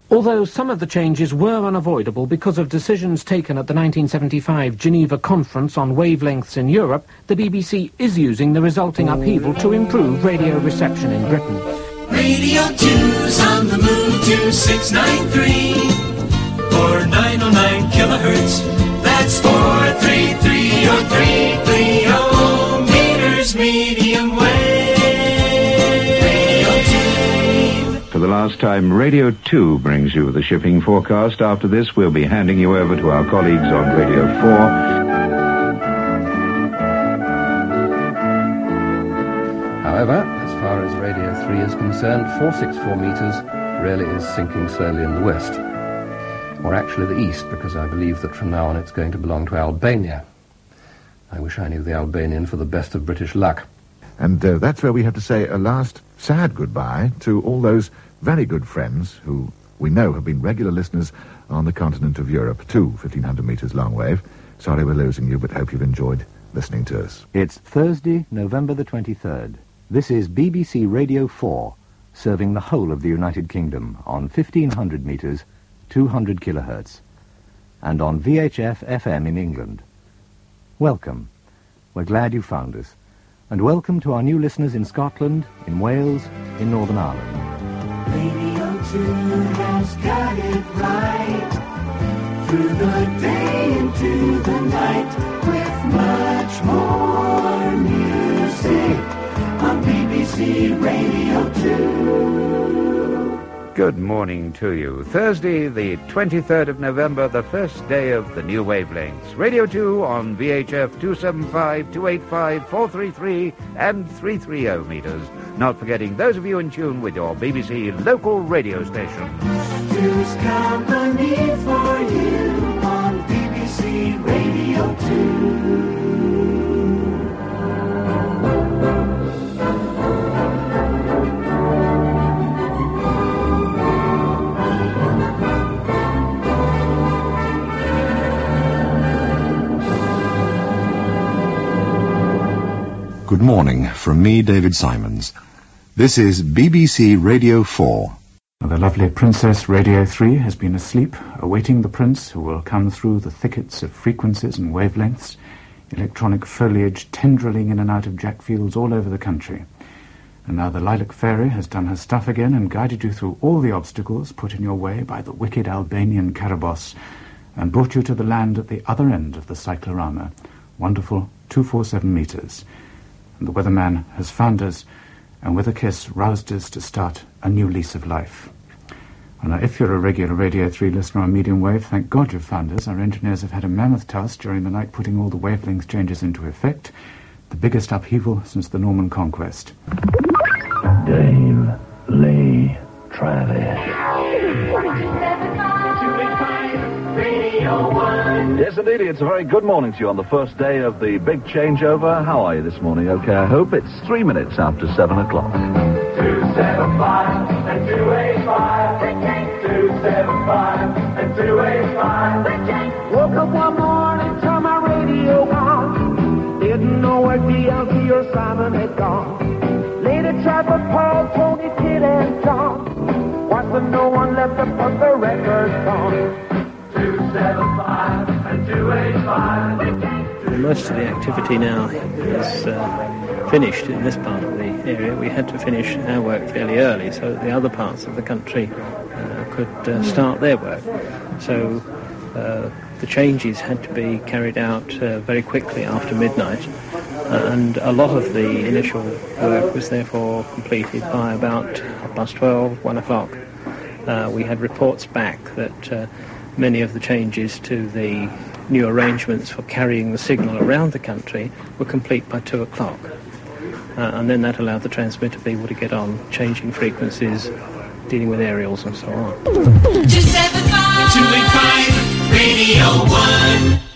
Although some of the changes were unavoidable because of decisions taken at the 1975 Geneva Conference on Wavelengths in Europe, the BBC is using the resulting upheaval to improve radio reception in Britain. Radio 2's on the move to 693 for 909 kilohertz. That's 433 or 330 meters medium wave. For the last time, Radio 2 brings you the shipping forecast. After this, we'll be handing you over to our colleagues on Radio 4. However, as far as Radio 3 is concerned, 464 metres really is sinking slowly in the west. Or actually the east, because I believe that from now on it's going to belong to Albania. I wish I knew the Albanian for the best of British luck. And that's where we have to say a last sad goodbye to all those very good friends who we know have been regular listeners on the continent of Europe, to 1500 metres long wave. Sorry we're losing you, but hope you've enjoyed listening to us. It's Thursday, November the 23rd. This is BBC Radio 4, serving the whole of the United Kingdom on 1500 metres, 200 kilohertz, and on VHF FM in England. Welcome. We're glad you found us. And welcome to our new listeners in Scotland, in Wales, in Northern Ireland. Radio 2 has got it right. Through the day into the night, with much more music on BBC Radio 2. Good morning to you. Thursday, the 23rd of November, the first day of the new wavelengths. Radio 2 on VHF 275, 285, 433 and 330 meters. Not forgetting those of you in tune with your BBC local radio station. Two's company for you on BBC Radio 2. Good morning from me, David Simons. This is BBC Radio 4. The lovely Princess Radio 3 has been asleep, awaiting the prince who will come through the thickets of frequencies and wavelengths, electronic foliage tendrilling in and out of jackfields all over the country. And now the Lilac Fairy has done her stuff again and guided you through all the obstacles put in your way by the wicked Albanian Karabos and brought you to the land at the other end of the cyclorama, wonderful 247 metres. And the weatherman has found us, and with a kiss roused us to start a new lease of life. And now, if you're a regular Radio 3 listener on medium wave, thank God you've found us. Our engineers have had a mammoth task during the night putting all the wavelength changes into effect, the biggest upheaval since the Norman Conquest. Dave Lee Travis. Yes, indeed, it's a very good morning to you on the first day of the big changeover. How are you this morning? Okay, I hope. It's 3 minutes after 7 o'clock. 275 and 285. 275 and 285. Woke up one morning, turned my radio on. Didn't know where DLT or Simon had gone. Later tried for Paul, Tony, Kid, and John. Watched them, no one left to put the records on. 275 and 285. Most of the activity now is finished in this part of the area. We had to finish our work fairly early so that the other parts of the country could start their work. So the changes had to be carried out very quickly after midnight, and a lot of the initial work was therefore completed by about 12:30, 1 o'clock. We had reports back that many of the changes to the new arrangements for carrying the signal around the country were complete by 2 o'clock. And then that allowed the transmitter people to get on, changing frequencies, dealing with aerials and so on. 275, 285, Radio 1.